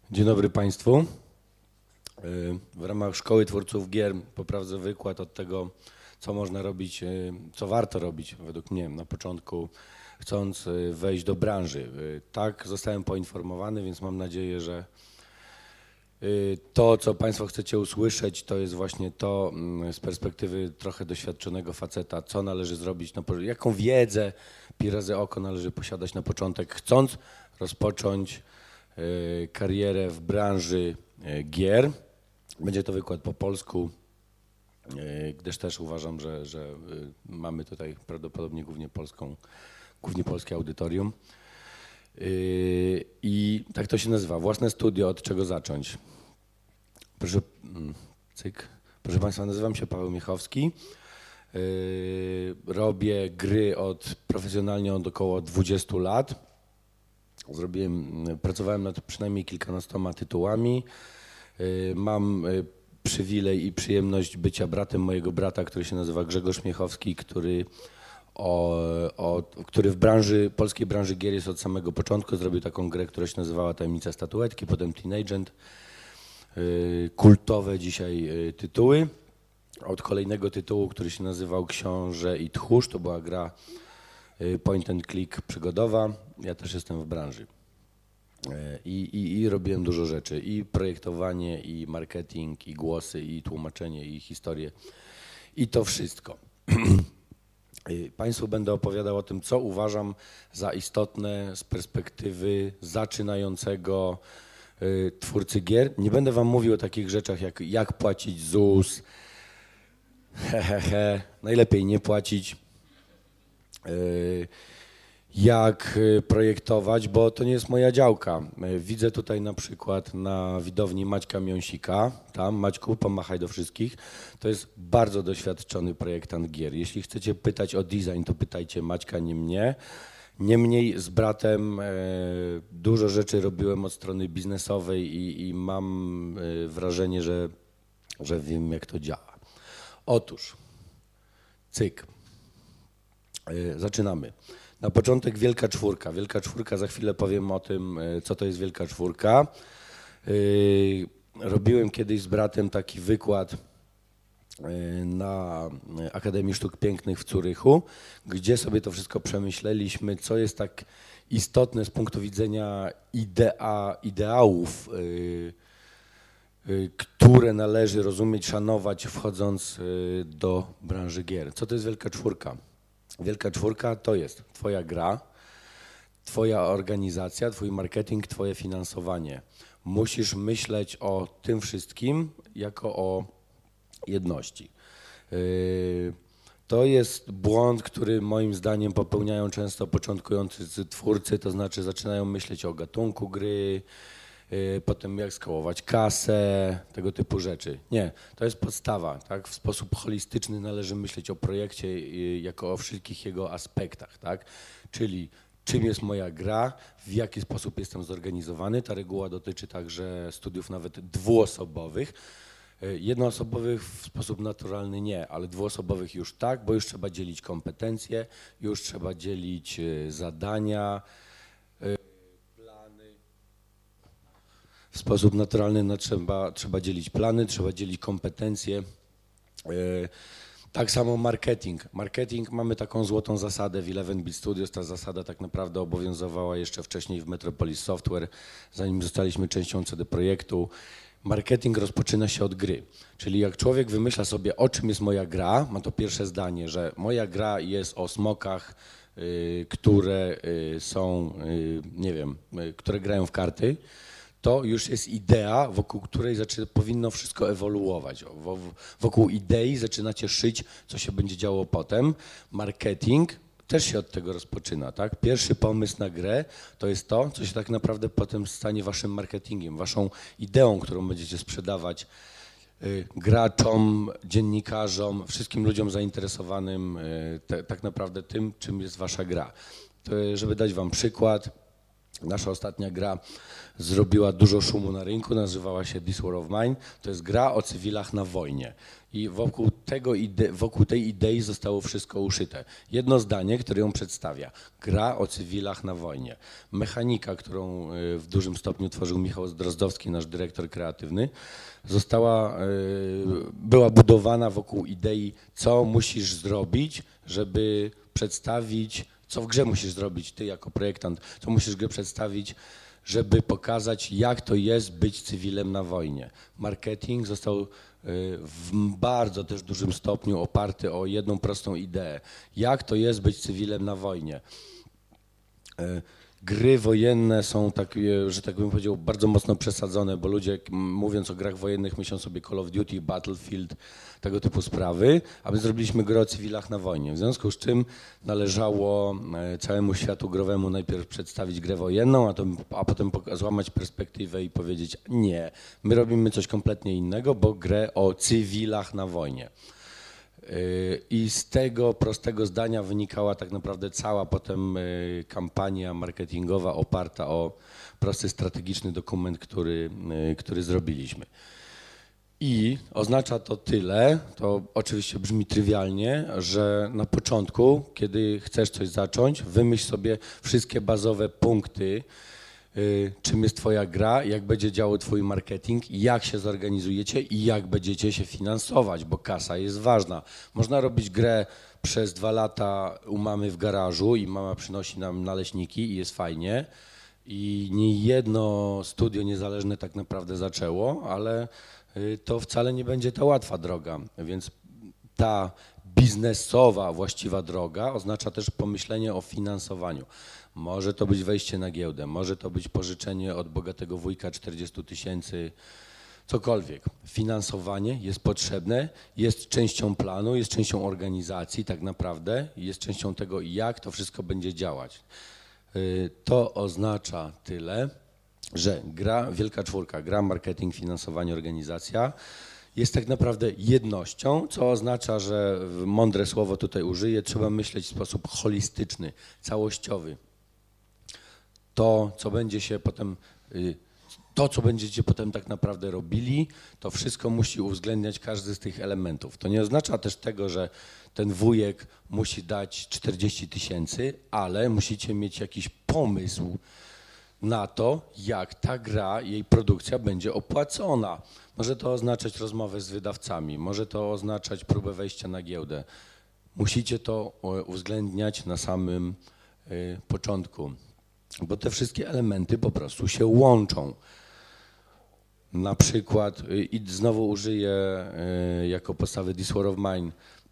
Dzień dobry Państwu. W ramach Szkoły Twórców Gier poprowadzę wykład od tego, co można robić, co warto robić według mnie na początku, chcąc wejść do branży. Tak, zostałem poinformowany, więc mam nadzieję, że to, co Państwo chcecie usłyszeć, to jest właśnie to z perspektywy trochę doświadczonego faceta, co należy zrobić, jaką wiedzę pi razy oko należy posiadać na początek, chcąc rozpocząć karierę w branży gier. Będzie to wykład po polsku, gdyż też uważam, że mamy tutaj prawdopodobnie głównie polskie audytorium. I tak to się nazywa, własne studio, od czego zacząć. Proszę Państwa, nazywam się Paweł Miechowski. Robię gry profesjonalnie od około 20 lat. Pracowałem nad przynajmniej kilkunastoma tytułami. Mam przywilej i przyjemność bycia bratem mojego brata, który się nazywa Grzegorz Miechowski, który w polskiej branży gier jest od samego początku. Zrobił taką grę, która się nazywała Tajemnica Statuetki, potem Teen Agent. Kultowe dzisiaj tytuły. Od kolejnego tytułu, który się nazywał Książę i Tchórz, to była gra point and click przygodowa. Ja też jestem w branży i robiłem dużo rzeczy, i projektowanie, i marketing, i głosy, i tłumaczenie, i historię, i to wszystko. Państwu będę opowiadał o tym, co uważam za istotne z perspektywy zaczynającego twórcy gier. Nie będę wam mówił o takich rzeczach jak płacić ZUS, najlepiej nie płacić, jak projektować, bo to nie jest moja działka. Widzę tutaj na przykład na widowni Maćka Miąsika. Tam, Maćku, pomachaj do wszystkich. To jest bardzo doświadczony projektant gier. Jeśli chcecie pytać o design, to pytajcie Maćka, nie mnie. Niemniej z bratem dużo rzeczy robiłem od strony biznesowej i mam wrażenie, że wiem, jak to działa. Otóż, cyk. Zaczynamy. Na początek Wielka Czwórka. Wielka Czwórka, za chwilę powiem o tym, co to jest Wielka Czwórka. Robiłem kiedyś z bratem taki wykład na Akademii Sztuk Pięknych w Zurychu, gdzie sobie to wszystko przemyśleliśmy, co jest tak istotne z punktu widzenia ideałów, które należy rozumieć, szanować, wchodząc do branży gier. Co to jest Wielka Czwórka? Wielka Czwórka to jest twoja gra, twoja organizacja, twój marketing, twoje finansowanie. Musisz myśleć o tym wszystkim jako o jedności. To jest błąd, który moim zdaniem popełniają często początkujący twórcy, to znaczy zaczynają myśleć o gatunku gry, potem jak skałować kasę, tego typu rzeczy. Nie, to jest podstawa. Tak? W sposób holistyczny należy myśleć o projekcie jako o wszystkich jego aspektach. Tak? Czyli czym jest moja gra, w jaki sposób jestem zorganizowany. Ta reguła dotyczy także studiów nawet dwuosobowych. Jednoosobowych w sposób naturalny nie, ale dwuosobowych już tak, bo już trzeba dzielić kompetencje, już trzeba dzielić zadania, w sposób naturalny trzeba dzielić plany, trzeba dzielić kompetencje. Tak samo marketing. Marketing, mamy taką złotą zasadę w 11-bit Studios. Ta zasada tak naprawdę obowiązywała jeszcze wcześniej w Metropolis Software, zanim zostaliśmy częścią CD Projektu. Marketing rozpoczyna się od gry. Czyli jak człowiek wymyśla sobie, o czym jest moja gra, ma to pierwsze zdanie, że moja gra jest o smokach, które są, nie wiem, które grają w karty, to już jest idea, wokół której powinno wszystko ewoluować. Wokół idei zaczynacie szyć, co się będzie działo potem. Marketing też się od tego rozpoczyna. Tak? Pierwszy pomysł na grę to jest to, co się tak naprawdę potem stanie waszym marketingiem, waszą ideą, którą będziecie sprzedawać graczom, dziennikarzom, wszystkim ludziom zainteresowanym tak naprawdę tym, czym jest wasza gra. To, żeby dać wam przykład, Nasza ostatnia gra zrobiła dużo szumu na rynku, nazywała się This War of Mine. To jest gra o cywilach na wojnie. I wokół tej idei zostało wszystko uszyte. Jedno zdanie, które ją przedstawia. Gra o cywilach na wojnie. Mechanika, którą w dużym stopniu tworzył Michał Drozdowski, nasz dyrektor kreatywny, była budowana wokół idei, co musisz zrobić, żeby przedstawić, co w grze musisz zrobić ty jako projektant, co musisz grę przedstawić, żeby pokazać, jak to jest być cywilem na wojnie. Marketing został w bardzo też dużym stopniu oparty o jedną prostą ideę. Jak to jest być cywilem na wojnie? Gry wojenne są takie, że tak bym powiedział, bardzo mocno przesadzone, bo ludzie mówiąc o grach wojennych myślą sobie Call of Duty, Battlefield, tego typu sprawy, a my zrobiliśmy grę o cywilach na wojnie. W związku z czym należało całemu światu growemu najpierw przedstawić grę wojenną, a potem złamać perspektywę i powiedzieć nie, my robimy coś kompletnie innego, bo grę o cywilach na wojnie. I z tego prostego zdania wynikała tak naprawdę cała potem kampania marketingowa oparta o prosty strategiczny dokument, który zrobiliśmy. I oznacza to tyle, to oczywiście brzmi trywialnie, że na początku, kiedy chcesz coś zacząć, wymyśl sobie wszystkie bazowe punkty, czym jest twoja gra, jak będzie działał twój marketing, jak się zorganizujecie i jak będziecie się finansować, bo kasa jest ważna. Można robić grę przez 2 lata u mamy w garażu i mama przynosi nam naleśniki i jest fajnie. I nie jedno studio niezależne tak naprawdę zaczęło, ale to wcale nie będzie ta łatwa droga, więc ta biznesowa właściwa droga oznacza też pomyślenie o finansowaniu. Może to być wejście na giełdę, może to być pożyczenie od bogatego wujka 40 000, cokolwiek. Finansowanie jest potrzebne, jest częścią planu, jest częścią organizacji tak naprawdę, jest częścią tego, jak to wszystko będzie działać. To oznacza tyle, że gra Wielka Czwórka, gra, marketing, finansowanie, organizacja jest tak naprawdę jednością, co oznacza, że mądre słowo tutaj użyję, trzeba myśleć w sposób holistyczny, całościowy. To, co będziecie potem tak naprawdę robili, to wszystko musi uwzględniać każdy z tych elementów. To nie oznacza też tego, że ten wujek musi dać 40 000, ale musicie mieć jakiś pomysł na to, jak ta gra, jej produkcja będzie opłacona. Może to oznaczać rozmowę z wydawcami, może to oznaczać próbę wejścia na giełdę. Musicie to uwzględniać na samym początku, bo te wszystkie elementy po prostu się łączą. Na przykład, i znowu użyję jako podstawy This War of Mine,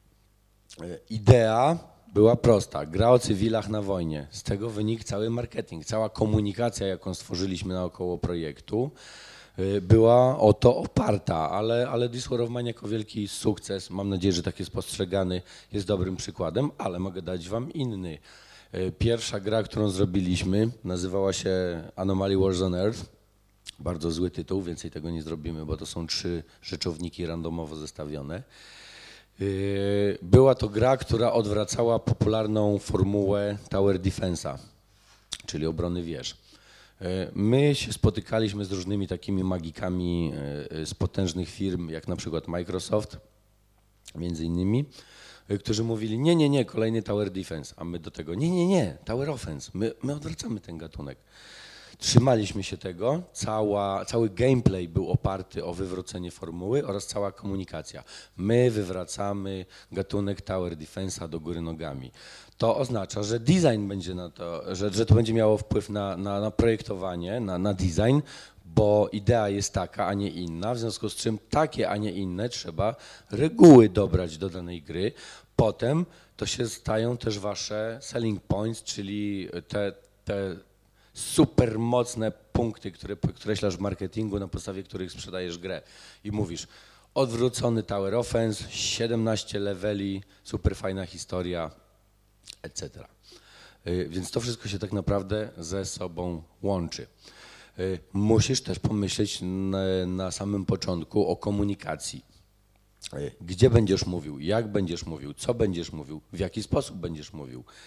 idea była prosta, gra o cywilach na wojnie. Z tego wynikł cały marketing, cała komunikacja, jaką stworzyliśmy naokoło projektu, była o to oparta, ale This War of Mine jako wielki sukces, mam nadzieję, że tak jest postrzegany, jest dobrym przykładem, ale mogę dać wam inny. Pierwsza gra, którą zrobiliśmy, nazywała się Anomaly Wars on Earth. Bardzo zły tytuł, więcej tego nie zrobimy, bo to są 3 rzeczowniki randomowo zestawione. Była to gra, która odwracała popularną formułę Tower Defense'a, czyli obrony wież. My się spotykaliśmy z różnymi takimi magikami z potężnych firm, jak na przykład Microsoft, między innymi, którzy mówili, nie, kolejny Tower Defense, a my do tego, nie, Tower Offense, my odwracamy ten gatunek. Trzymaliśmy się tego, cały gameplay był oparty o wywrócenie formuły oraz cała komunikacja. My wywracamy gatunek Tower Defense'a do góry nogami. To oznacza, że design będzie na to, że to będzie miało wpływ na projektowanie, na design, bo idea jest taka, a nie inna, w związku z czym takie, a nie inne trzeba reguły dobrać do danej gry. Potem to się stają też wasze selling points, czyli te super mocne punkty, które podkreślasz w marketingu, na podstawie których sprzedajesz grę i mówisz odwrócony Tower Offense, 17 leveli, super fajna historia, etc. Więc to wszystko się tak naprawdę ze sobą łączy. Musisz też pomyśleć na samym początku o komunikacji. Gdzie będziesz mówił, jak będziesz mówił, co będziesz mówił, w jaki sposób będziesz mówił.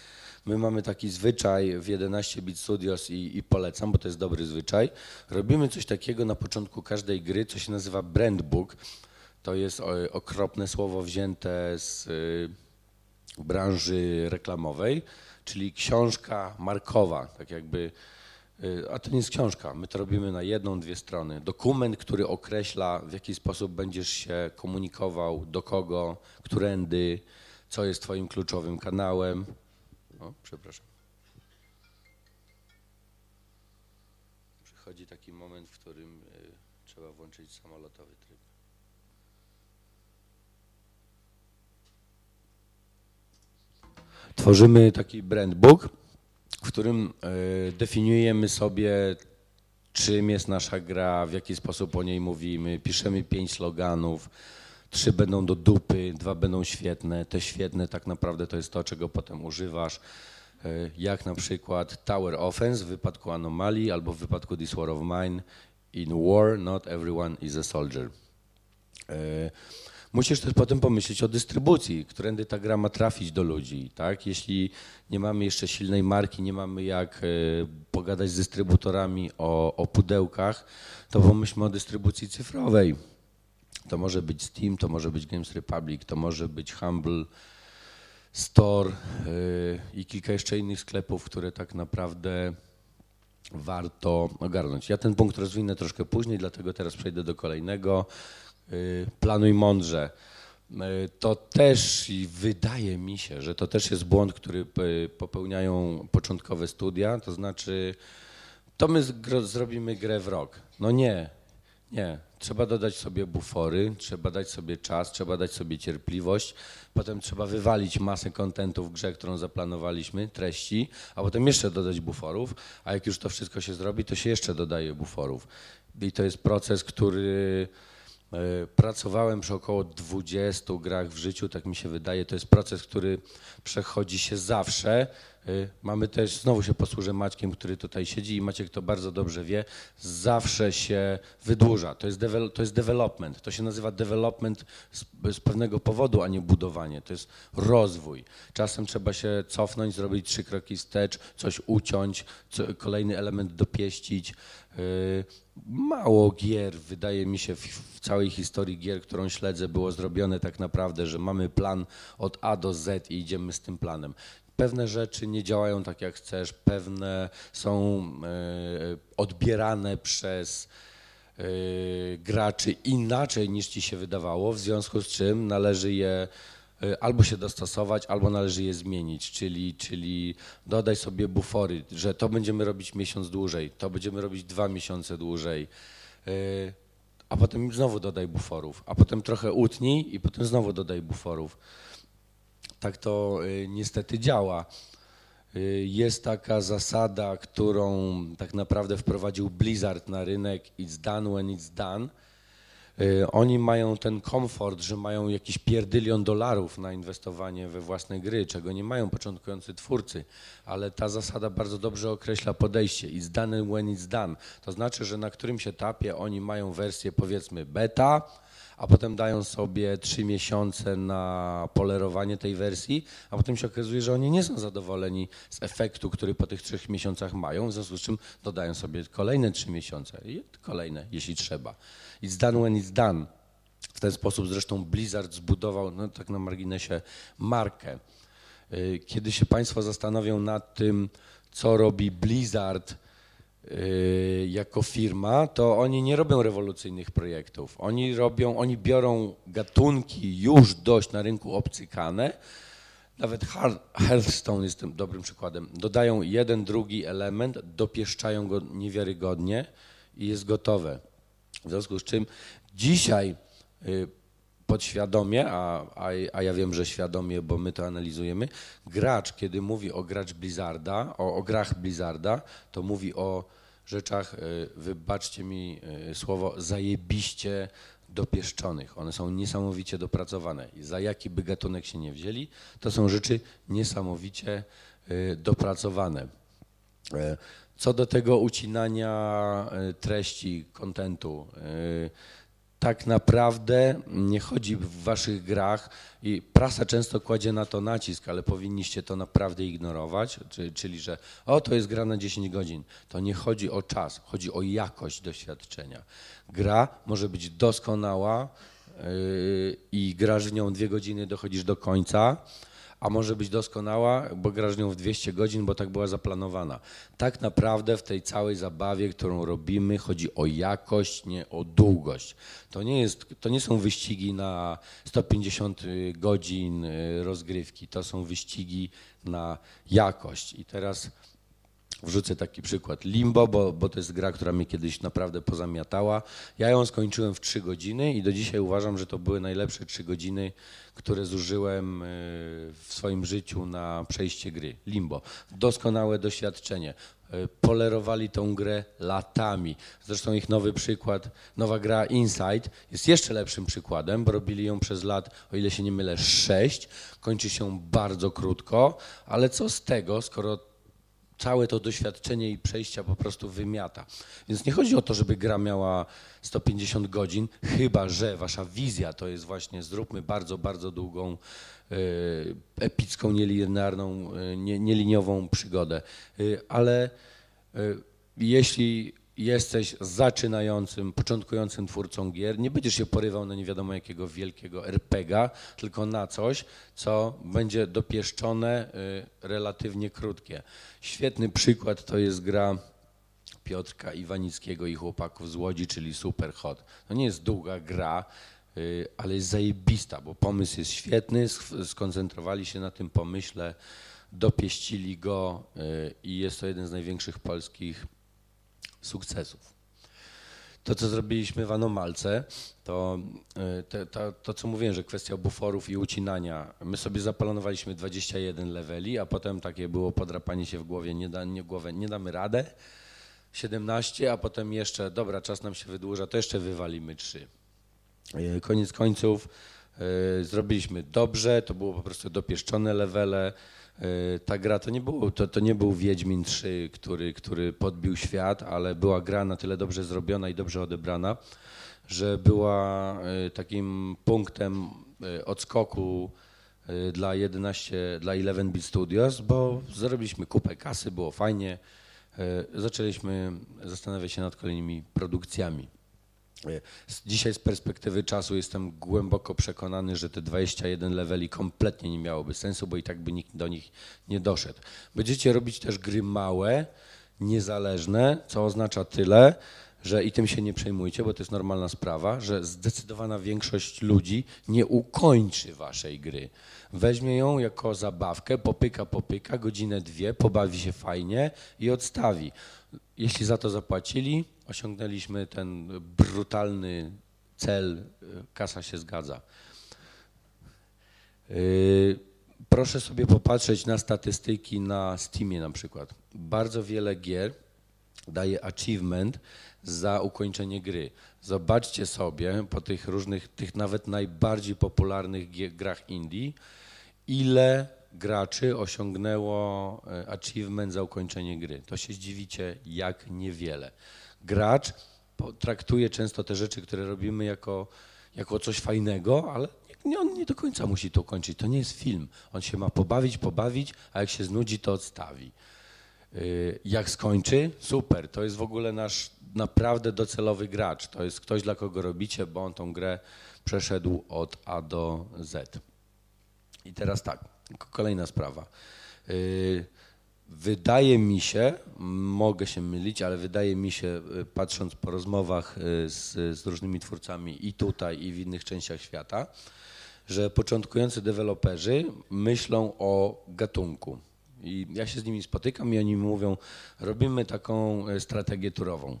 My mamy taki zwyczaj w 11 Bit Studios i polecam, bo to jest dobry zwyczaj. Robimy coś takiego na początku każdej gry, co się nazywa brand book. To jest okropne słowo wzięte z branży reklamowej, czyli książka markowa, tak jakby, a to nie jest książka, my to robimy na jedną, dwie strony. Dokument, który określa, w jaki sposób będziesz się komunikował, do kogo, którędy, co jest twoim kluczowym kanałem. O, przepraszam. Przychodzi taki moment, w którym trzeba włączyć samolotowy tryb. Tworzymy taki brand book, w którym definiujemy sobie, czym jest nasza gra, w jaki sposób o niej mówimy, piszemy 5 sloganów, 3 będą do dupy, 2 będą świetne. Te świetne tak naprawdę to jest to, czego potem używasz, jak na przykład Tower Offense w wypadku Anomalii albo w wypadku This War of Mine. In war, not everyone is a soldier. Musisz też potem pomyśleć o dystrybucji, którędy ta gra ma trafić do ludzi, tak? Jeśli nie mamy jeszcze silnej marki, nie mamy jak pogadać z dystrybutorami o pudełkach, to pomyślmy o dystrybucji cyfrowej. To może być Steam, to może być Games Republic, to może być Humble Store i kilka jeszcze innych sklepów, które tak naprawdę warto ogarnąć. Ja ten punkt rozwinę troszkę później, dlatego teraz przejdę do kolejnego. Planuj mądrze. To też i wydaje mi się, że to też jest błąd, który popełniają początkowe studia, to znaczy to my zrobimy grę w rok. No nie. Trzeba dodać sobie bufory, trzeba dać sobie czas, trzeba dać sobie cierpliwość, potem trzeba wywalić masę kontentu w grze, którą zaplanowaliśmy, treści, a potem jeszcze dodać buforów, a jak już to wszystko się zrobi, to się jeszcze dodaje buforów. I to jest proces, który pracowałem przy około 20 grach w życiu, tak mi się wydaje. To jest proces, który przechodzi się zawsze. Mamy też, znowu się posłużę Maćkiem, który tutaj siedzi i Maciek to bardzo dobrze wie, zawsze się wydłuża. To jest development. To się nazywa development z pewnego powodu, a nie budowanie. To jest rozwój. Czasem trzeba się cofnąć, zrobić 3 kroki wstecz, coś uciąć, kolejny element dopieścić. Mało gier, wydaje mi się, w całej historii gier, którą śledzę, było zrobione tak naprawdę, że mamy plan od A do Z i idziemy z tym planem. Pewne rzeczy nie działają tak jak chcesz, pewne są odbierane przez graczy inaczej niż ci się wydawało, w związku z czym należy je albo się dostosować, albo należy je zmienić, czyli dodaj sobie bufory, że to będziemy robić miesiąc dłużej, to będziemy robić 2 miesiące dłużej, a potem znowu dodaj buforów, a potem trochę utnij i potem znowu dodaj buforów. Tak to niestety działa. Jest taka zasada, którą tak naprawdę wprowadził Blizzard na rynek, it's done when it's done. Oni mają ten komfort, że mają jakiś pierdylion dolarów na inwestowanie we własne gry, czego nie mają początkujący twórcy, ale ta zasada bardzo dobrze określa podejście. It's done when it's done. To znaczy, że na którymś etapie oni mają wersję powiedzmy beta, a potem dają sobie 3 miesiące na polerowanie tej wersji, a potem się okazuje, że oni nie są zadowoleni z efektu, który po tych 3 miesiącach mają, w związku z czym dodają sobie kolejne 3 miesiące i kolejne, jeśli trzeba. It's done when it's done. W ten sposób zresztą Blizzard zbudował, no tak na marginesie, markę. Kiedy się Państwo zastanowią nad tym, co robi Blizzard jako firma, to oni nie robią rewolucyjnych projektów. Oni biorą gatunki już dość na rynku obcykane, nawet Hearthstone jest tym dobrym przykładem. Dodają jeden, drugi element, dopieszczają go niewiarygodnie i jest gotowe. W związku z czym dzisiaj podświadomie, a ja wiem, że świadomie, bo my to analizujemy, gracz, kiedy mówi o o grach Blizzarda, to mówi o rzeczach, wybaczcie mi słowo, zajebiście dopieszczonych. One są niesamowicie dopracowane. I za jaki by gatunek się nie wzięli, to są rzeczy niesamowicie dopracowane. Co do tego ucinania treści, kontentu, tak naprawdę nie chodzi w waszych grach i prasa często kładzie na to nacisk, ale powinniście to naprawdę ignorować, czyli że to jest gra na 10 godzin. To nie chodzi o czas, chodzi o jakość doświadczenia. Gra może być doskonała i grasz w nią 2 godziny, dochodzisz do końca, a może być doskonała, bo grasz w nią w 200 godzin, bo tak była zaplanowana. Tak naprawdę w tej całej zabawie, którą robimy, chodzi o jakość, nie o długość. To nie są wyścigi na 150 godzin rozgrywki, to są wyścigi na jakość. I teraz wrzucę taki przykład. Limbo, bo to jest gra, która mnie kiedyś naprawdę pozamiatała. Ja ją skończyłem w 3 godziny i do dzisiaj uważam, że to były najlepsze 3 godziny, które zużyłem w swoim życiu na przejście gry. Limbo. Doskonałe doświadczenie. Polerowali tą grę latami. Zresztą ich nowy przykład, nowa gra Inside jest jeszcze lepszym przykładem, bo robili ją przez lat, o ile się nie mylę, 6. Kończy się bardzo krótko, ale co z tego, skoro całe to doświadczenie i przejścia po prostu wymiata. Więc nie chodzi o to, żeby gra miała 150 godzin, chyba że wasza wizja to jest właśnie zróbmy bardzo, bardzo długą, epicką, nielinearną, nieliniową przygodę. Ale jeśli jesteś zaczynającym, początkującym twórcą gier, nie będziesz się porywał na nie wiadomo jakiego wielkiego RPG-a, tylko na coś, co będzie dopieszczone, relatywnie krótkie. Świetny przykład to jest gra Piotrka Iwanickiego i chłopaków z Łodzi, czyli Super Hot. To nie jest długa gra, ale jest zajebista, bo pomysł jest świetny, skoncentrowali się na tym pomyśle, dopieścili go i jest to jeden z największych polskich sukcesów. To, co zrobiliśmy w Anomalce, to co mówiłem, że kwestia buforów i ucinania. My sobie zaplanowaliśmy 21 leveli, a potem takie było podrapanie się w głowie, nie damy radę. 17, a potem jeszcze, dobra, czas nam się wydłuża, to jeszcze wywalimy 3. Koniec końców zrobiliśmy dobrze, to było po prostu dopieszczone levele. Ta gra to nie był Wiedźmin 3, który podbił świat, ale była gra na tyle dobrze zrobiona i dobrze odebrana, że była takim punktem odskoku dla 11 Bit Studios, bo zarobiliśmy kupę kasy, było fajnie. Zaczęliśmy zastanawiać się nad kolejnymi produkcjami. Dzisiaj z perspektywy czasu jestem głęboko przekonany, że te 21 leveli kompletnie nie miałoby sensu, bo i tak by nikt do nich nie doszedł. Będziecie robić też gry małe, niezależne, co oznacza tyle, że i tym się nie przejmujcie, bo to jest normalna sprawa, że zdecydowana większość ludzi nie ukończy waszej gry. Weźmie ją jako zabawkę, popyka, godzinę, 2, pobawi się fajnie i odstawi. Jeśli za to zapłacili, osiągnęliśmy ten brutalny cel, kasa się zgadza. Proszę sobie popatrzeć na statystyki na Steamie na przykład. Bardzo wiele gier daje achievement za ukończenie gry. Zobaczcie sobie po tych różnych, tych nawet najbardziej popularnych grach indie, ile graczy osiągnęło achievement za ukończenie gry. To się zdziwicie, jak niewiele. Gracz traktuje często te rzeczy, które robimy jako coś fajnego, ale on nie do końca musi to ukończyć. To nie jest film. On się ma pobawić, a jak się znudzi, to odstawi. Jak skończy? Super. To jest w ogóle nasz naprawdę docelowy gracz. To jest ktoś, dla kogo robicie, bo on tą grę przeszedł od A do Z. I teraz tak, kolejna sprawa. Wydaje mi się, mogę się mylić, ale wydaje mi się, patrząc po rozmowach z różnymi twórcami i tutaj, i w innych częściach świata, że początkujący deweloperzy myślą o gatunku. I ja się z nimi spotykam i oni mi mówią, robimy taką strategię turową.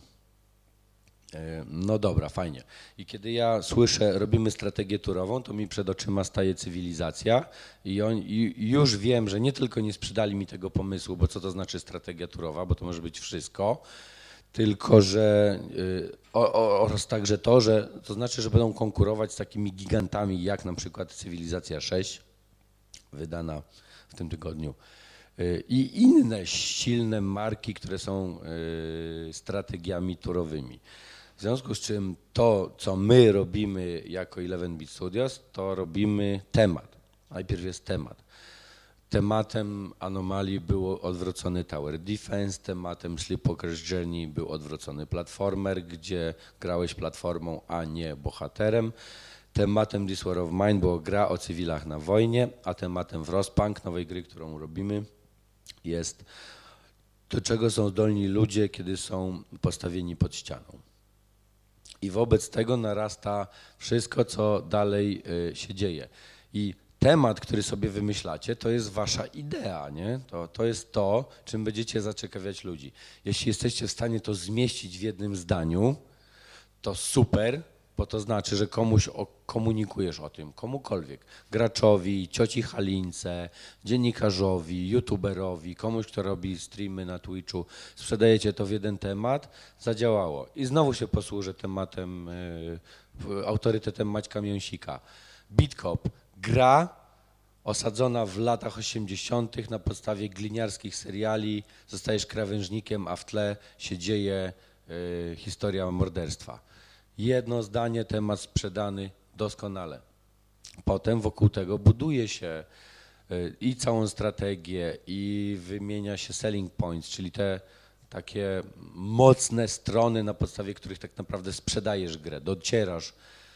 No dobra, fajnie. I kiedy ja słyszę, robimy strategię turową, to mi przed oczyma staje cywilizacja i już wiem, że nie tylko nie sprzedali mi tego pomysłu, bo co to znaczy strategia turowa, bo to może być wszystko, tylko że oraz także to, że to znaczy, że będą konkurować z takimi gigantami jak na przykład Cywilizacja 6, wydana w tym tygodniu, i inne silne marki, które są strategiami turowymi. W związku z czym to, co my robimy jako 11-Bit Studios, to robimy temat. Najpierw jest temat. Tematem anomalii był odwrócony Tower Defense, tematem Sleepwalker's Journey był odwrócony platformer, gdzie grałeś platformą, a nie bohaterem. Tematem This War of Mine była gra o cywilach na wojnie, a tematem Frostpunk, nowej gry, którą robimy, jest do czego są zdolni ludzie, kiedy są postawieni pod ścianą. I wobec tego narasta wszystko, co dalej się dzieje. I temat, który sobie wymyślacie, to jest wasza idea, nie? To jest to, czym będziecie zaciekawiać ludzi. Jeśli jesteście w stanie to zmieścić w jednym zdaniu, to super, bo to znaczy, że komuś komunikujesz o tym, komukolwiek, graczowi, cioci Halince, dziennikarzowi, youtuberowi, komuś, kto robi streamy na Twitchu, sprzedajecie to w jeden temat, zadziałało. I znowu się posłużę tematem, autorytetem Maćka Mięsika. Beatcop, gra osadzona w latach 80. na podstawie gliniarskich seriali, zostajesz krawężnikiem, a w tle się dzieje historia morderstwa. Jedno zdanie, temat sprzedany doskonale. Potem wokół tego buduje się i całą strategię, i wymienia się selling points, czyli te takie mocne strony, na podstawie których tak naprawdę sprzedajesz grę, docierasz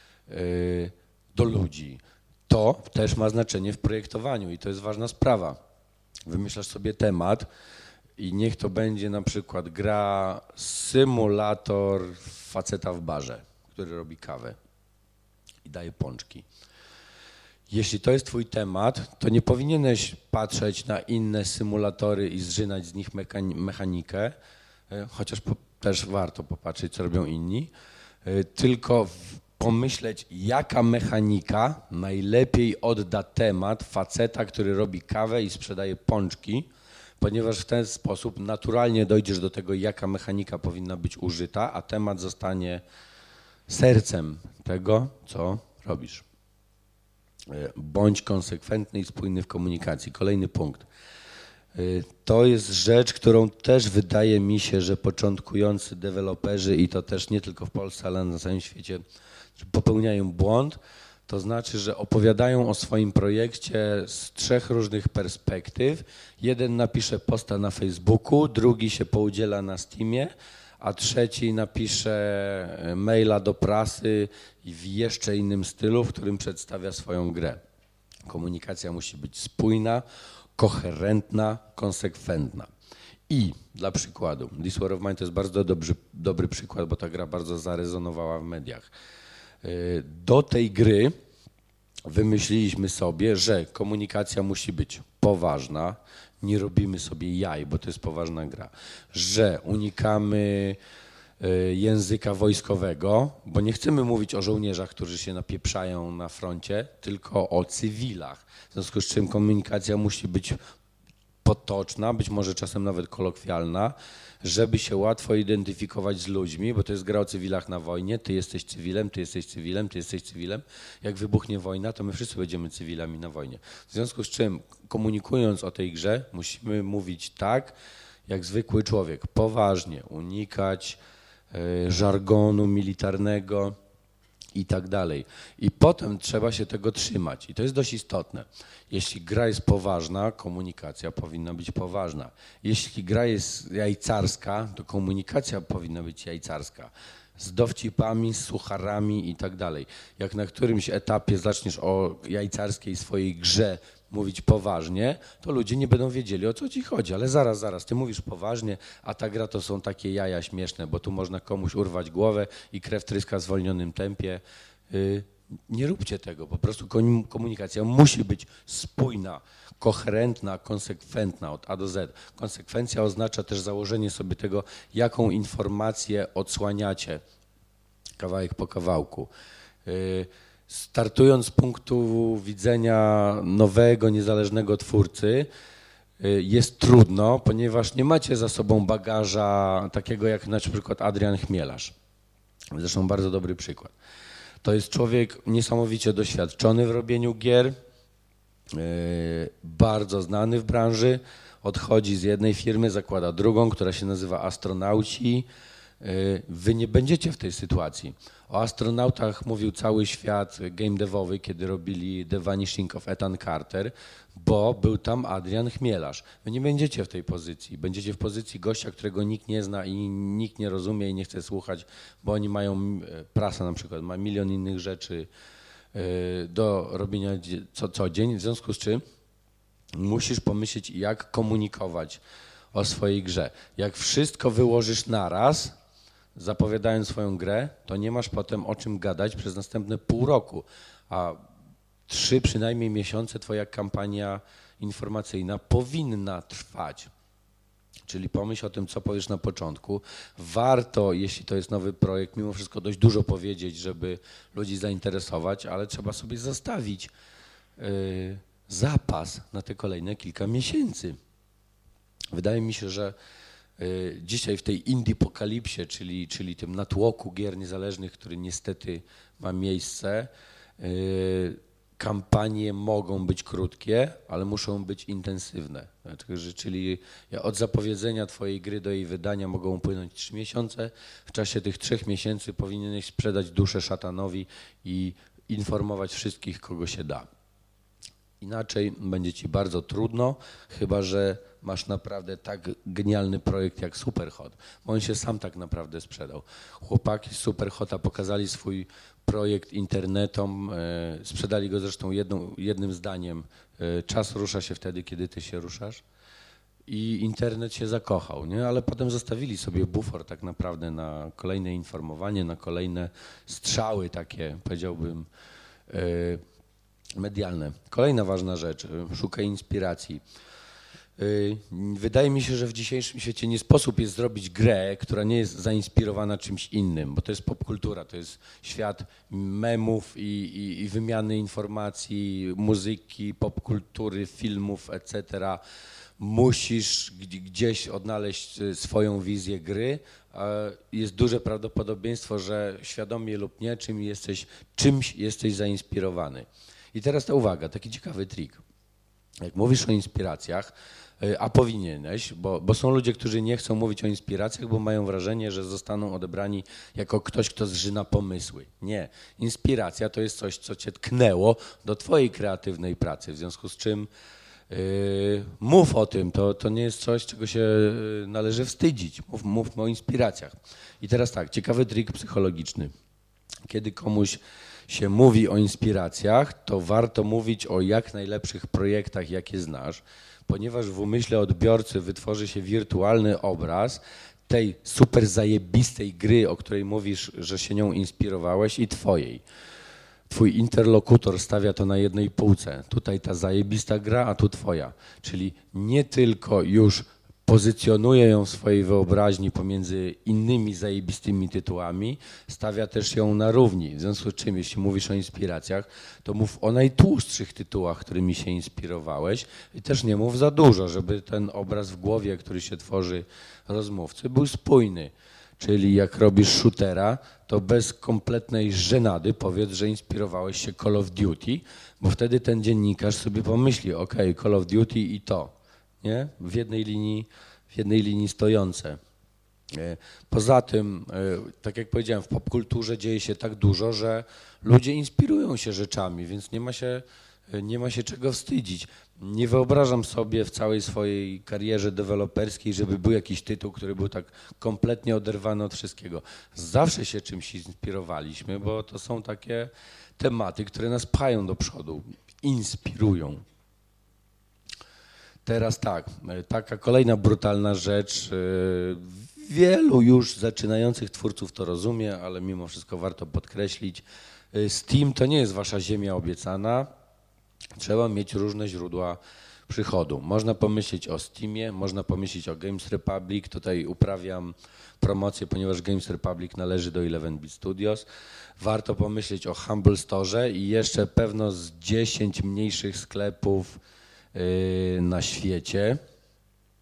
do ludzi. To też ma znaczenie w projektowaniu i to jest ważna sprawa. Wymyślasz sobie temat i niech to będzie na przykład gra symulator faceta w barze, który robi kawę i daje pączki. Jeśli to jest twój temat, to nie powinieneś patrzeć na inne symulatory i zżynać z nich mechanikę, chociaż też warto popatrzeć, co robią inni, tylko pomyśleć, jaka mechanika najlepiej odda temat faceta, który robi kawę i sprzedaje pączki, ponieważ w ten sposób naturalnie dojdziesz do tego, jaka mechanika powinna być użyta, a temat zostanie sercem tego, co robisz. Bądź konsekwentny i spójny w komunikacji. Kolejny punkt. To jest rzecz, którą też wydaje mi się, że początkujący deweloperzy, i to też nie tylko w Polsce, ale na całym świecie, popełniają błąd. To znaczy, że opowiadają o swoim projekcie z 3 różnych perspektyw. Jeden napisze posta na Facebooku, drugi się poudziela na Steamie, a trzeci napisze maila do prasy i w jeszcze innym stylu, w którym przedstawia swoją grę. Komunikacja musi być spójna, koherentna, konsekwentna. I dla przykładu, This War of Mine to jest bardzo dobry przykład, bo ta gra bardzo zarezonowała w mediach. Do tej gry wymyśliliśmy sobie, że komunikacja musi być poważna, nie robimy sobie jaj, bo to jest poważna gra, że unikamy języka wojskowego, bo nie chcemy mówić o żołnierzach, którzy się napieprzają na froncie, tylko o cywilach. W związku z czym komunikacja musi być potoczna, być może czasem nawet kolokwialna, żeby się łatwo identyfikować z ludźmi, bo to jest gra o cywilach na wojnie, ty jesteś cywilem, ty jesteś cywilem, ty jesteś cywilem. Jak wybuchnie wojna, to my wszyscy będziemy cywilami na wojnie. W związku z czym, komunikując o tej grze, musimy mówić tak, jak zwykły człowiek, poważnie, unikać żargonu militarnego i tak dalej. I potem trzeba się tego trzymać. I to jest dość istotne. Jeśli gra jest poważna, komunikacja powinna być poważna. Jeśli gra jest jajcarska, to komunikacja powinna być jajcarska. Z dowcipami, z sucharami i tak dalej. Jak na którymś etapie zaczniesz o jajcarskiej swojej grze mówić poważnie, to ludzie nie będą wiedzieli, o co ci chodzi. Ale zaraz, ty mówisz poważnie, a ta gra to są takie jaja śmieszne, bo tu można komuś urwać głowę i krew tryska w zwolnionym tempie. Nie róbcie tego, po prostu komunikacja musi być spójna, koherentna, konsekwentna od A do Z. Konsekwencja oznacza też założenie sobie tego, jaką informację odsłaniacie kawałek po kawałku. Startując z punktu widzenia nowego, niezależnego twórcy, jest trudno, ponieważ nie macie za sobą bagaża takiego jak na przykład Adrian Chmielarz. Zresztą bardzo dobry przykład. To jest człowiek niesamowicie doświadczony w robieniu gier, bardzo znany w branży, odchodzi z jednej firmy, zakłada drugą, która się nazywa Astronauci. wy nie będziecie w tej sytuacji. O astronautach mówił cały świat game devowy, kiedy robili The Vanishing of Ethan Carter, bo był tam Adrian Chmielarz. Wy nie będziecie w tej pozycji. Będziecie w pozycji gościa, którego nikt nie zna i nikt nie rozumie i nie chce słuchać, bo oni mają, prasa na przykład, ma milion innych rzeczy do robienia co dzień, w związku z czym musisz pomyśleć, jak komunikować o swojej grze. Jak wszystko wyłożysz naraz, zapowiadając swoją grę, to nie masz potem o czym gadać przez następne pół roku, a 3 przynajmniej miesiące twoja kampania informacyjna powinna trwać. Czyli pomyśl o tym, co powiesz na początku. Warto, jeśli to jest nowy projekt, mimo wszystko dość dużo powiedzieć, żeby ludzi zainteresować, ale trzeba sobie zostawić zapas na te kolejne kilka miesięcy. Wydaje mi się, że dzisiaj w tej indie-pokalipsie, czyli tym natłoku gier niezależnych, który niestety ma miejsce, kampanie mogą być krótkie, ale muszą być intensywne. Czyli od zapowiedzenia twojej gry do jej wydania mogą upłynąć 3 miesiące. W czasie tych 3 miesięcy powinieneś sprzedać duszę szatanowi i informować wszystkich, kogo się da. Inaczej będzie ci bardzo trudno, chyba że masz naprawdę tak genialny projekt jak Superhot, bo on się sam tak naprawdę sprzedał. Chłopaki z Superhota pokazali swój projekt internetom, sprzedali go zresztą jednym zdaniem. Czas rusza się wtedy, kiedy ty się ruszasz. I internet się zakochał, nie? Ale potem zostawili sobie bufor tak naprawdę na kolejne informowanie, na kolejne strzały takie, powiedziałbym, medialne. Kolejna ważna rzecz, szukaj inspiracji. Wydaje mi się, że w dzisiejszym świecie nie sposób jest zrobić grę, która nie jest zainspirowana czymś innym, bo to jest popkultura, to jest świat memów i wymiany informacji, muzyki, popkultury, filmów, etc. Musisz gdzieś odnaleźć swoją wizję gry. Jest duże prawdopodobieństwo, że świadomie lub nie, czymś jesteś zainspirowany. I teraz ta uwaga, taki ciekawy trik. Jak mówisz o inspiracjach, a powinieneś, bo są ludzie, którzy nie chcą mówić o inspiracjach, bo mają wrażenie, że zostaną odebrani jako ktoś, kto zżyna pomysły. Nie. Inspiracja to jest coś, co cię tknęło do twojej kreatywnej pracy, w związku z czym mów o tym, to nie jest coś, czego się należy wstydzić. Mówmy o inspiracjach. I teraz tak, ciekawy trik psychologiczny. Kiedy komuś się mówi o inspiracjach, to warto mówić o jak najlepszych projektach, jakie znasz, ponieważ w umyśle odbiorcy wytworzy się wirtualny obraz tej super zajebistej gry, o której mówisz, że się nią inspirowałeś, i twojej. Twój interlokutor stawia to na jednej półce. Tutaj ta zajebista gra, a tu twoja. Czyli nie tylko już pozycjonuje ją w swojej wyobraźni pomiędzy innymi zajebistymi tytułami, stawia też ją na równi. W związku z czym, jeśli mówisz o inspiracjach, to mów o najtłustszych tytułach, którymi się inspirowałeś, i też nie mów za dużo, żeby ten obraz w głowie, który się tworzy rozmówcy, był spójny. Czyli jak robisz shootera, to bez kompletnej żenady powiedz, że inspirowałeś się Call of Duty, bo wtedy ten dziennikarz sobie pomyśli, ok, Call of Duty i to, nie? W jednej linii stojące. Poza tym, tak jak powiedziałem, w popkulturze dzieje się tak dużo, że ludzie inspirują się rzeczami, więc nie ma się czego wstydzić. Nie wyobrażam sobie w całej swojej karierze deweloperskiej, żeby był jakiś tytuł, który był tak kompletnie oderwany od wszystkiego. Zawsze się czymś inspirowaliśmy, bo to są takie tematy, które nas pchają do przodu, inspirują. Teraz tak, taka kolejna brutalna rzecz. Wielu już zaczynających twórców to rozumie, ale mimo wszystko warto podkreślić. Steam to nie jest wasza ziemia obiecana. Trzeba mieć różne źródła przychodu. Można pomyśleć o Steamie, można pomyśleć o Games Republic. Tutaj uprawiam promocję, ponieważ Games Republic należy do 11-bit Studios. Warto pomyśleć o Humble Store i jeszcze pewno z 10 mniejszych sklepów na świecie.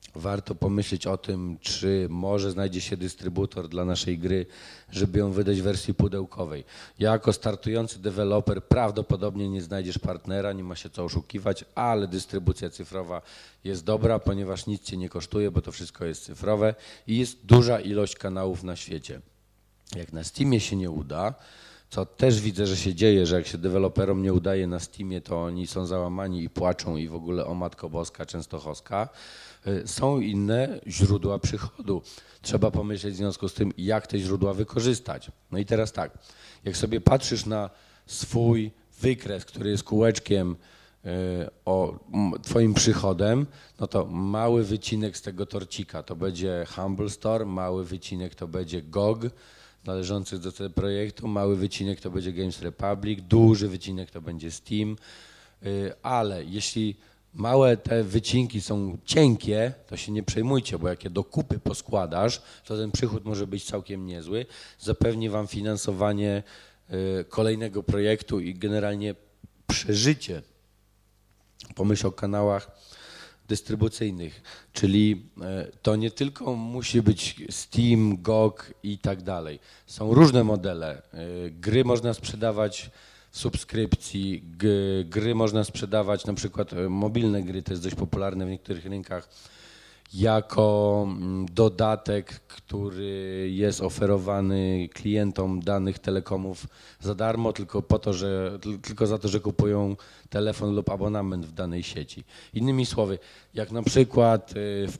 warto pomyśleć o tym, czy może znajdzie się dystrybutor dla naszej gry, żeby ją wydać w wersji pudełkowej. Jako startujący deweloper prawdopodobnie nie znajdziesz partnera, nie ma się co oszukiwać, ale dystrybucja cyfrowa jest dobra, ponieważ nic cię nie kosztuje, bo to wszystko jest cyfrowe i jest duża ilość kanałów na świecie. Jak na Steamie się nie uda, co też widzę, że się dzieje, że jak się deweloperom nie udaje na Steamie, to oni są załamani i płaczą i w ogóle o Matko Boska, Częstochowska. Są inne źródła przychodu. Trzeba pomyśleć w związku z tym, jak te źródła wykorzystać. No i teraz tak, jak sobie patrzysz na swój wykres, który jest kółeczkiem o twoim przychodem, no to mały wycinek z tego torcika to będzie Humble Store, mały wycinek to będzie GOG, należących do tego projektu, mały wycinek to będzie Games Republic, duży wycinek to będzie Steam, ale jeśli małe te wycinki są cienkie, to się nie przejmujcie, bo jak je do kupy poskładasz, to ten przychód może być całkiem niezły, zapewni wam finansowanie kolejnego projektu i generalnie przeżycie. Pomyśl o kanałach dystrybucyjnych, czyli to nie tylko musi być Steam, GOG i tak dalej. Są różne modele. Gry można sprzedawać w subskrypcji, gry można sprzedawać, na przykład mobilne gry, to jest dość popularne w niektórych rynkach, jako dodatek, który jest oferowany klientom danych telekomów za darmo, tylko za to, że kupują telefon lub abonament w danej sieci. Innymi słowy, jak na przykład w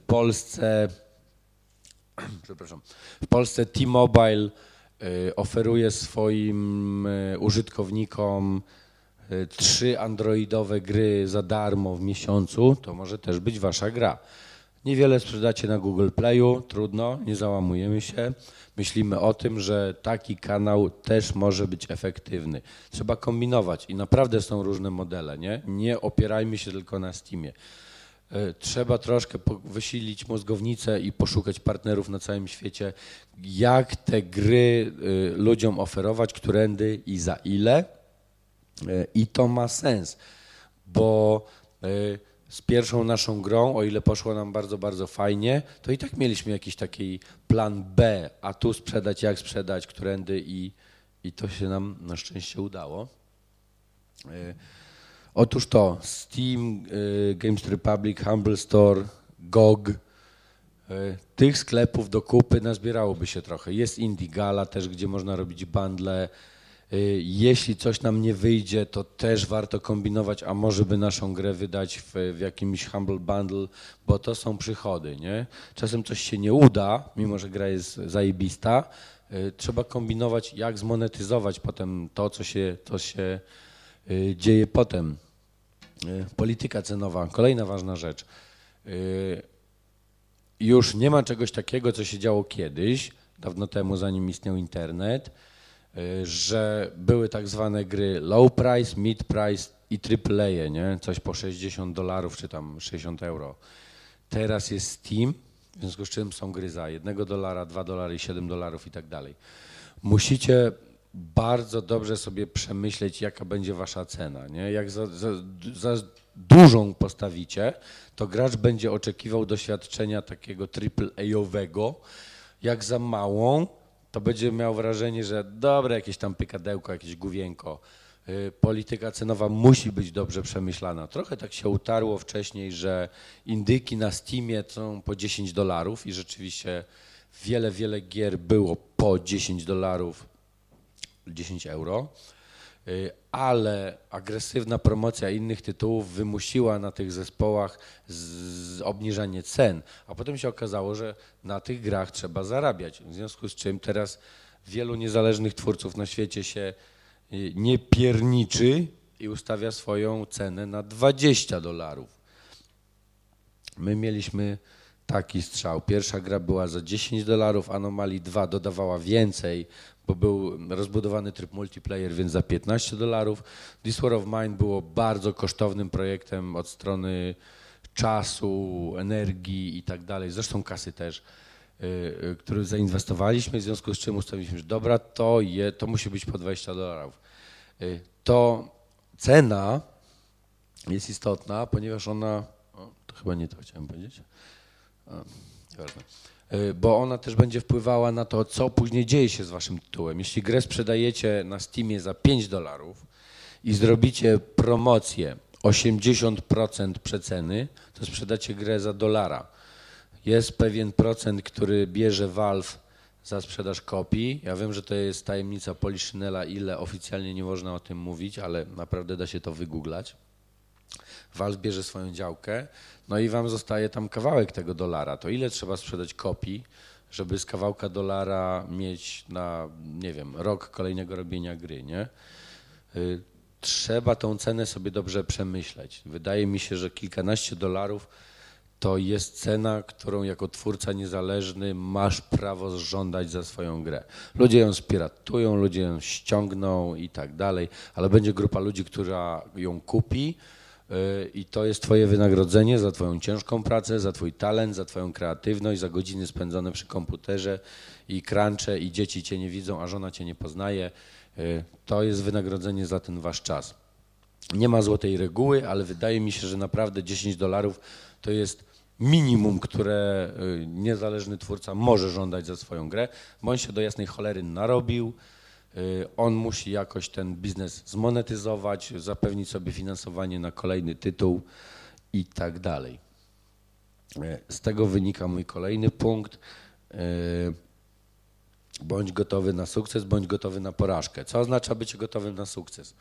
Polsce T-Mobile oferuje swoim użytkownikom 3 androidowe gry za darmo w miesiącu, to może też być wasza gra. Niewiele sprzedacie na Google Playu, trudno, nie załamujemy się. Myślimy o tym, że taki kanał też może być efektywny. Trzeba kombinować i naprawdę są różne modele, nie? Nie opierajmy się tylko na Steamie. Trzeba troszkę wysilić mózgownicę i poszukać partnerów na całym świecie, jak te gry ludziom oferować, którędy i za ile. I to ma sens, bo z pierwszą naszą grą, o ile poszło nam bardzo, bardzo fajnie, to i tak mieliśmy jakiś taki plan B, a tu sprzedać, jak sprzedać, którędy i to się nam na szczęście udało. Otóż to Steam, Games Republic, Humble Store, GOG, tych sklepów do kupy nazbierałoby się trochę. Jest Indigala też, gdzie można robić bundle. Jeśli coś nam nie wyjdzie, to też warto kombinować, a może by naszą grę wydać w jakimś Humble Bundle, bo to są przychody, nie? Czasem coś się nie uda, mimo że gra jest zajebista, trzeba kombinować, jak zmonetyzować potem to, co się dzieje potem. Polityka cenowa, kolejna ważna rzecz. Już nie ma czegoś takiego, co się działo kiedyś, dawno temu, zanim istniał internet, że były tak zwane gry low price, mid price i AAA, nie? Coś po $60 czy tam 60 euro. Teraz jest Steam, w związku z czym są gry za $1, $2 i $7 i tak dalej. Musicie bardzo dobrze sobie przemyśleć, jaka będzie wasza cena, nie? Jak za dużą postawicie, to gracz będzie oczekiwał doświadczenia takiego AAA-owego, jak za małą, to będzie miał wrażenie, że dobre jakieś tam pykadełko, jakieś główienko. Polityka cenowa musi być dobrze przemyślana. Trochę tak się utarło wcześniej, że indyki na Steamie są po $10 i rzeczywiście wiele gier było po $10, 10 euro, ale agresywna promocja innych tytułów wymusiła na tych zespołach obniżanie cen, a potem się okazało, że na tych grach trzeba zarabiać, w związku z czym teraz wielu niezależnych twórców na świecie się nie pierniczy i ustawia swoją cenę na $20. My mieliśmy taki strzał. Pierwsza gra była za $10, Anomaly 2 dodawała więcej, bo był rozbudowany tryb multiplayer, więc za $15. This War of Mine było bardzo kosztownym projektem od strony czasu, energii i tak dalej, zresztą kasy też, który zainwestowaliśmy, w związku z czym ustawiliśmy, że dobra, to musi być po $20. To cena jest istotna, ponieważ ona, to chyba nie to chciałem powiedzieć, Ważne. Bo ona też będzie wpływała na to, co później dzieje się z waszym tytułem. Jeśli grę sprzedajecie na Steamie za $5 i zrobicie promocję 80% przeceny, to sprzedacie grę za $1. Jest pewien procent, który bierze Valve za sprzedaż kopii. Ja wiem, że to jest tajemnica Poliszynela, ile oficjalnie nie można o tym mówić, ale naprawdę da się to wygooglać. Valve bierze swoją działkę, no i wam zostaje tam kawałek tego $1. To ile trzeba sprzedać kopii, żeby z kawałka $1 mieć na, nie wiem, rok kolejnego robienia gry, nie? Trzeba tą cenę sobie dobrze przemyśleć. Wydaje mi się, że kilkanaście dolarów to jest cena, którą jako twórca niezależny masz prawo żądać za swoją grę. Ludzie ją spiratują, ludzie ją ściągną i tak dalej, ale będzie grupa ludzi, która ją kupi i to jest twoje wynagrodzenie za twoją ciężką pracę, za twój talent, za twoją kreatywność, za godziny spędzone przy komputerze i crunche i dzieci cię nie widzą, a żona cię nie poznaje. To jest wynagrodzenie za ten wasz czas. Nie ma złotej reguły, ale wydaje mi się, że naprawdę $10 to jest minimum, które niezależny twórca może żądać za swoją grę, bo on się do jasnej cholery narobił, on musi jakoś ten biznes zmonetyzować, zapewnić sobie finansowanie na kolejny tytuł i tak dalej. Z tego wynika mój kolejny punkt. Bądź gotowy na sukces, bądź gotowy na porażkę. Co oznacza bycie gotowym na sukces?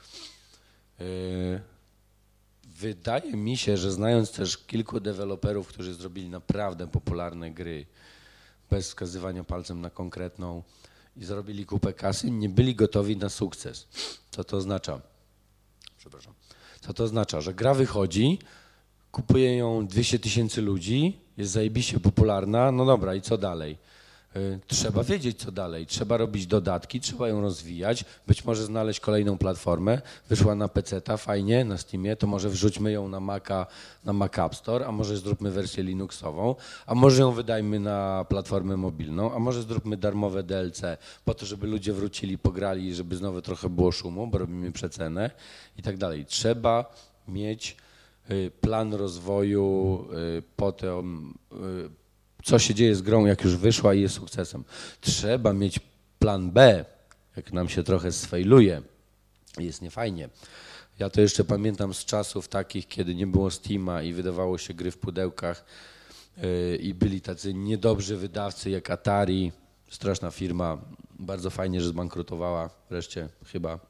Wydaje mi się, że znając też kilku deweloperów, którzy zrobili naprawdę popularne gry, bez wskazywania palcem na konkretną i zrobili kupę kasy, nie byli gotowi na sukces. Co to oznacza? Przepraszam. Co to oznacza? Że gra wychodzi, kupuje ją 200 000 ludzi, jest zajebiście popularna, no dobra, i co dalej? Trzeba wiedzieć, co dalej. Trzeba robić dodatki, trzeba ją rozwijać, być może znaleźć kolejną platformę. Wyszła na PC-ta, fajnie, na Steamie, to może wrzućmy ją na Maca, na Mac App Store, a może zróbmy wersję Linuxową, a może ją wydajmy na platformę mobilną, a może zróbmy darmowe DLC, po to, żeby ludzie wrócili, pograli, żeby znowu trochę było szumu, bo robimy przecenę i tak dalej. Trzeba mieć plan rozwoju po to, co się dzieje z grą, jak już wyszła i jest sukcesem. Trzeba mieć plan B, jak nam się trochę sfejluje, jest niefajnie. Ja to jeszcze pamiętam z czasów takich, kiedy nie było Steama i wydawało się gry w pudełkach i byli tacy niedobrzy wydawcy jak Atari, straszna firma, bardzo fajnie, że zbankrutowała wreszcie chyba,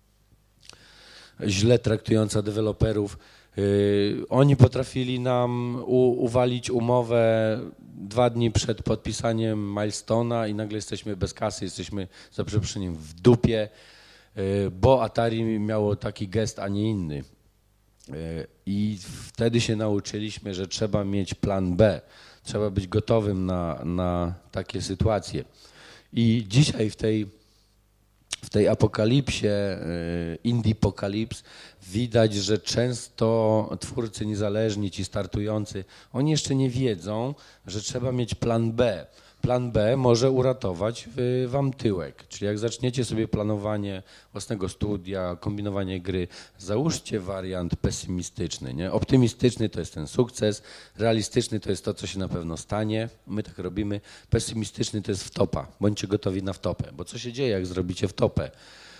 źle traktująca deweloperów. Oni potrafili nam uwalić umowę 2 dni przed podpisaniem Milestone'a i nagle jesteśmy bez kasy, jesteśmy za przeproszeniem w dupie, bo Atari miało taki gest, a nie inny. I wtedy się nauczyliśmy, że trzeba mieć plan B, trzeba być gotowym na takie sytuacje. I dzisiaj w tej apokalipsie, indie-pokalips, widać, że często twórcy niezależni, ci startujący, oni jeszcze nie wiedzą, że trzeba mieć plan B. Plan B może uratować wam tyłek, czyli jak zaczniecie sobie planowanie własnego studia, kombinowanie gry, załóżcie wariant pesymistyczny, nie? Optymistyczny to jest ten sukces, realistyczny to jest to, co się na pewno stanie, my tak robimy, pesymistyczny to jest wtopa, bądźcie gotowi na wtopę, bo co się dzieje, jak zrobicie wtopę?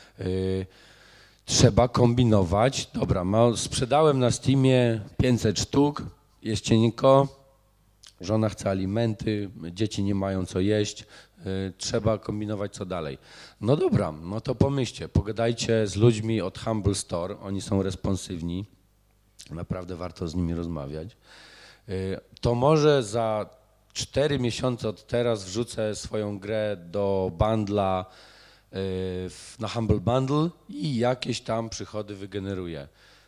Trzeba kombinować, dobra, sprzedałem na Steamie 500 sztuk, jest cienko, żona chce alimenty, dzieci nie mają co jeść, trzeba kombinować co dalej. No dobra, no to pomyślcie, pogadajcie z ludźmi od Humble Store, oni są responsywni, naprawdę warto z nimi rozmawiać. To może za 4 miesiące od teraz wrzucę swoją grę do bundla na Humble Bundle i jakieś tam przychody wygeneruję.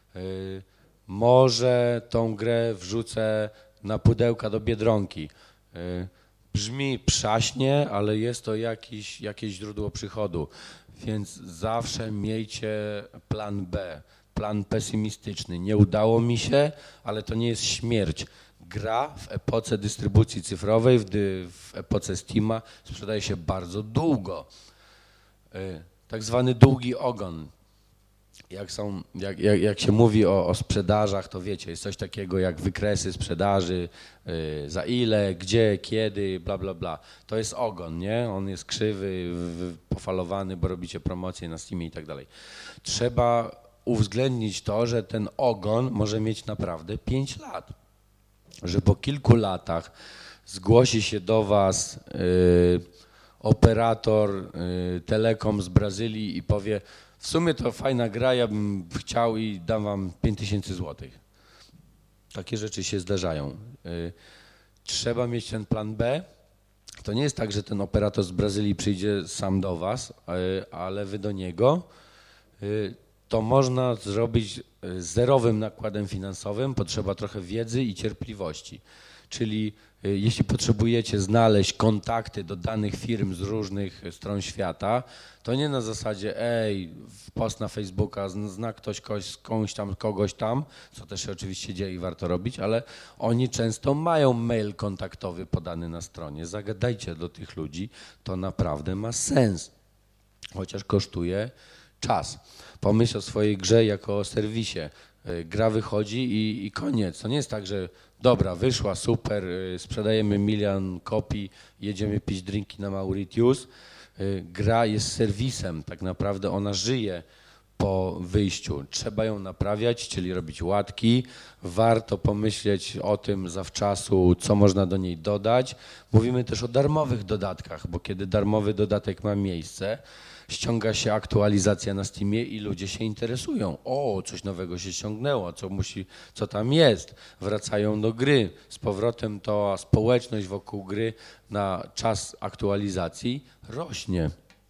Może tą grę wrzucę na pudełka do Biedronki. Brzmi przaśnie, ale jest to jakieś źródło przychodu, więc zawsze miejcie plan B, plan pesymistyczny. Nie udało mi się, ale to nie jest śmierć. Gra w epoce dystrybucji cyfrowej, w epoce Steama sprzedaje się bardzo długo. Tak zwany długi ogon. jak się mówi o sprzedażach, to wiecie, jest coś takiego jak wykresy sprzedaży, za ile, gdzie, kiedy, bla, bla, bla. To jest ogon, nie? On jest krzywy, pofalowany, bo robicie promocje na Steamie i tak dalej. Trzeba uwzględnić to, że ten ogon może mieć naprawdę 5 lat. Że po kilku latach zgłosi się do was operator telekom z Brazylii i powie: w sumie to fajna gra, ja bym chciał i dam wam 5000 złotych. Takie rzeczy się zdarzają. Trzeba mieć ten plan B. To nie jest tak, że ten operator z Brazylii przyjdzie sam do was, ale wy do niego. To można zrobić zerowym nakładem finansowym, potrzeba trochę wiedzy i cierpliwości. Czyli jeśli potrzebujecie znaleźć kontakty do danych firm z różnych stron świata, to nie na zasadzie post na Facebooka, zna ktoś kogoś tam, co też się oczywiście dzieje i warto robić, ale oni często mają mail kontaktowy podany na stronie. Zagadajcie do tych ludzi, to naprawdę ma sens, chociaż kosztuje czas. Pomyśl o swojej grze jako o serwisie. Gra wychodzi i koniec. To nie jest tak, że dobra, wyszła, super, sprzedajemy 1 milion kopii, jedziemy pić drinki na Mauritius. Gra jest serwisem, tak naprawdę ona żyje po wyjściu. Trzeba ją naprawiać, czyli robić łatki. Warto pomyśleć o tym zawczasu, co można do niej dodać. Mówimy też o darmowych dodatkach, bo kiedy darmowy dodatek ma miejsce, ściąga się aktualizacja na Steamie i ludzie się interesują. O, coś nowego się ściągnęło, co tam jest. Wracają do gry. Z powrotem to społeczność wokół gry na czas aktualizacji rośnie.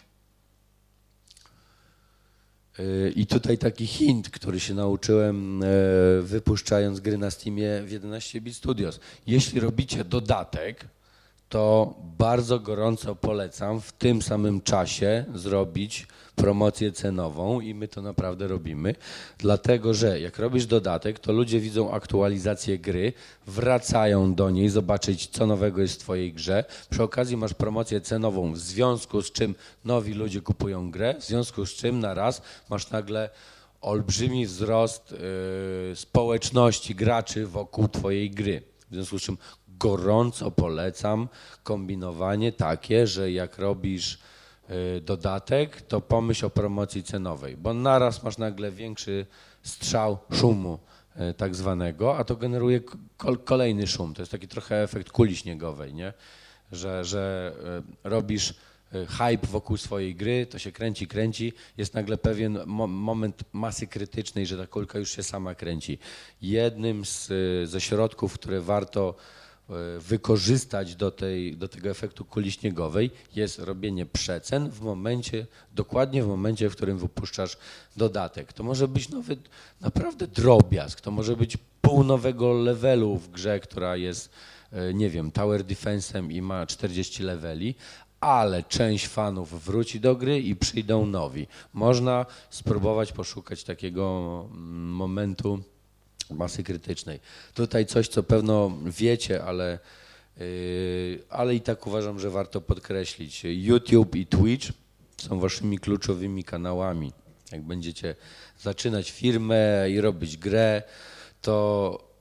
I tutaj taki hint, który się nauczyłem wypuszczając gry na Steamie w 11-bit Studios. Jeśli robicie dodatek, to bardzo gorąco polecam w tym samym czasie zrobić promocję cenową i my to naprawdę robimy, dlatego że jak robisz dodatek, to ludzie widzą aktualizację gry, wracają do niej, zobaczyć co nowego jest w twojej grze. Przy okazji masz promocję cenową, w związku z czym nowi ludzie kupują grę, w związku z czym na raz masz nagle olbrzymi wzrost społeczności graczy wokół twojej gry. W związku z czym gorąco polecam kombinowanie takie, że jak robisz dodatek, to pomyśl o promocji cenowej, bo naraz masz nagle większy strzał szumu tak zwanego, a to generuje kolejny szum. To jest taki trochę efekt kuli śniegowej, nie? Że robisz hype wokół swojej gry, to się kręci, jest nagle pewien moment masy krytycznej, że ta kulka już się sama kręci. Jednym ze środków, które warto wykorzystać do tego efektu kuli śniegowej jest robienie przecen dokładnie w momencie, w którym wypuszczasz dodatek. To może być naprawdę drobiazg, to może być pół nowego levelu w grze, która jest, nie wiem, tower defense'em i ma 40 leveli, ale część fanów wróci do gry i przyjdą nowi. Można spróbować poszukać takiego momentu masy krytycznej. Tutaj coś, co pewno wiecie, ale i tak uważam, że warto podkreślić. YouTube i Twitch są waszymi kluczowymi kanałami. Jak będziecie zaczynać firmę i robić grę, to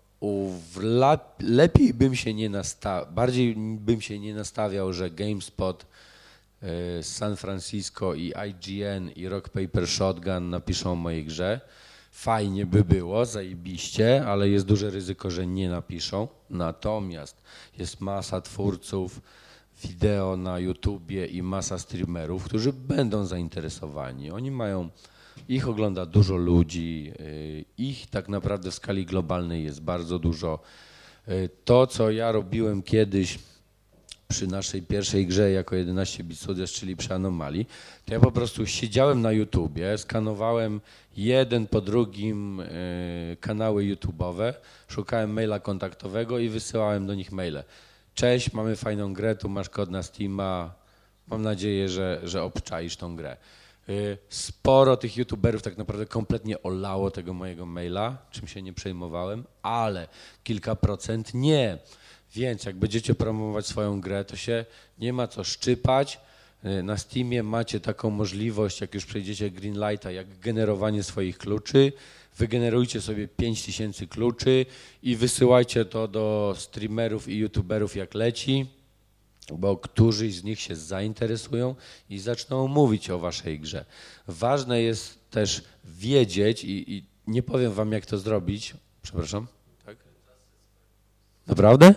bardziej bym się nie nastawiał, że GameSpot z San Francisco i IGN i Rock Paper Shotgun napiszą o mojej grze. Fajnie by było, zajebiście, ale jest duże ryzyko, że nie napiszą. Natomiast jest masa twórców wideo na YouTubie i masa streamerów, którzy będą zainteresowani. Ich ogląda dużo ludzi, ich tak naprawdę w skali globalnej jest bardzo dużo. To, co ja robiłem kiedyś przy naszej pierwszej grze jako 11-bit Studios, czyli przy Anomalii, to ja po prostu siedziałem na YouTubie, skanowałem jeden po drugim kanały YouTube'owe, szukałem maila kontaktowego i wysyłałem do nich maile. Cześć, mamy fajną grę, tu masz kod na Steama, mam nadzieję, że obczaisz tą grę. Sporo tych youtuberów tak naprawdę kompletnie olało tego mojego maila, czym się nie przejmowałem, ale kilka procent nie. Więc jak będziecie promować swoją grę, to się nie ma co szczypać, Na Steamie macie taką możliwość, jak już przejdziecie Greenlighta, jak generowanie swoich kluczy. Wygenerujcie sobie 5000 kluczy i wysyłajcie to do streamerów i youtuberów jak leci, bo któryś z nich się zainteresują i zaczną mówić o waszej grze. Ważne jest też wiedzieć i nie powiem wam, jak to zrobić. Przepraszam? Tak? Naprawdę?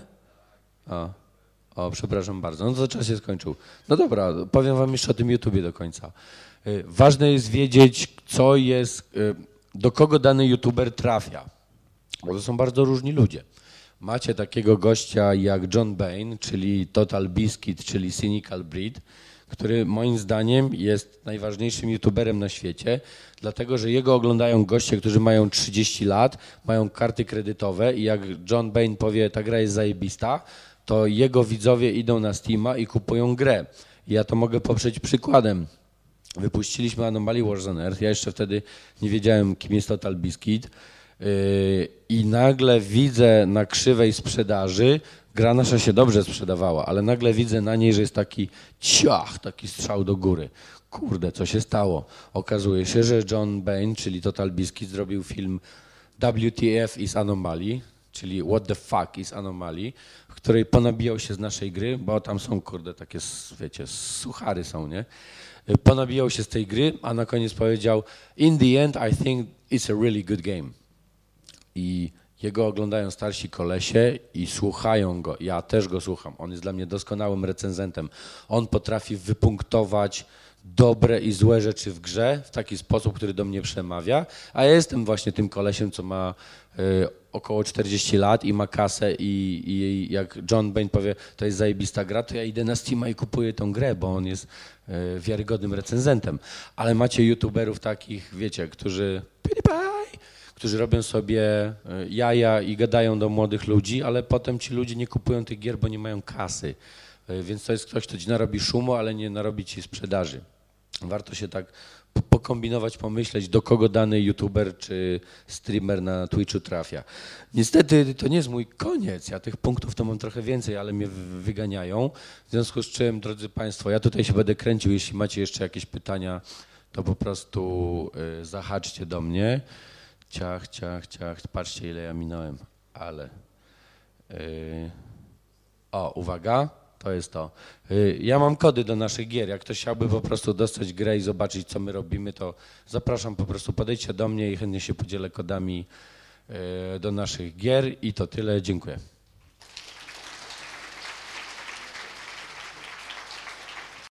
O, przepraszam bardzo. No to czas się skończył. No dobra, powiem wam jeszcze o tym YouTubie do końca. Ważne jest wiedzieć, co jest, do kogo dany YouTuber trafia, bo to są bardzo różni ludzie. Macie takiego gościa jak John Bain, czyli Total Biscuit, czyli Cynical Breed, który moim zdaniem jest najważniejszym YouTuberem na świecie, dlatego że jego oglądają goście, którzy mają 30 lat, mają karty kredytowe i jak John Bain powie, ta gra jest zajebista, to jego widzowie idą na Steama i kupują grę. Ja to mogę poprzeć przykładem. Wypuściliśmy Anomaly Wars on Earth, ja jeszcze wtedy nie wiedziałem, kim jest Total Biscuit i nagle widzę na krzywej sprzedaży, gra nasza się dobrze sprzedawała, ale nagle widzę na niej, że jest taki ciach, taki strzał do góry. Kurde, co się stało? Okazuje się, że John Bain, czyli Total Biscuit, zrobił film WTF is Anomaly, czyli What the fuck is Anomaly, w której ponabijał się z naszej gry, bo tam są, kurde, takie, wiecie, suchary są, nie? Ponabijał się z tej gry, a na koniec powiedział in the end I think it's a really good game. I jego oglądają starsi kolesie i słuchają go. Ja też go słucham. On jest dla mnie doskonałym recenzentem. On potrafi wypunktować dobre i złe rzeczy w grze w taki sposób, który do mnie przemawia, a ja jestem właśnie tym kolesiem, co ma około 40 lat i ma kasę i jak John Bain powie, to jest zajebista gra, to ja idę na Steama i kupuję tą grę, bo on jest wiarygodnym recenzentem. Ale macie youtuberów takich, wiecie, którzy robią sobie jaja i gadają do młodych ludzi, ale potem ci ludzie nie kupują tych gier, bo nie mają kasy. Więc to jest ktoś, kto ci narobi szumu, ale nie narobi ci sprzedaży. Warto się tak pokombinować, pomyśleć, do kogo dany youtuber czy streamer na Twitchu trafia. Niestety to nie jest mój koniec. Ja tych punktów to mam trochę więcej, ale mnie wyganiają. W związku z czym, drodzy Państwo, ja tutaj się będę kręcił. Jeśli macie jeszcze jakieś pytania, to po prostu zahaczcie do mnie. Ciach. Patrzcie, ile ja minąłem. Ale... uwaga. To jest to. Ja mam kody do naszych gier. Jak ktoś chciałby po prostu dostać grę i zobaczyć, co my robimy, to zapraszam po prostu, podejdźcie do mnie i chętnie się podzielę kodami do naszych gier i to tyle. Dziękuję.